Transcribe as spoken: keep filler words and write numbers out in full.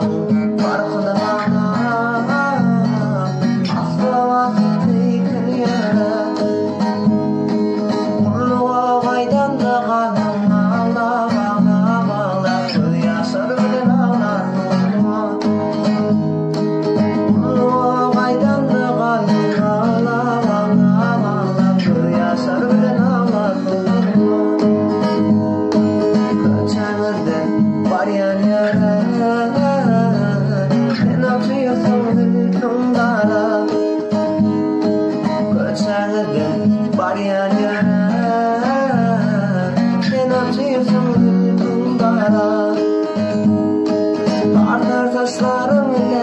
farkına varmam. Asla vakit ekin yere Kulluğa vaydan da kanım ağla ağla ağla Göz yaşları bilen ağlar kulluğa Kulluğa vaydan da kanım ağla ağla ağla Göz yaşları bilen ağlar kulluğa Köçeğinde var yan yere Sen atıyorsun hükümdara Köçeğinde var yan yere Sen atıyorsun hükümdara Artar taşlarım ile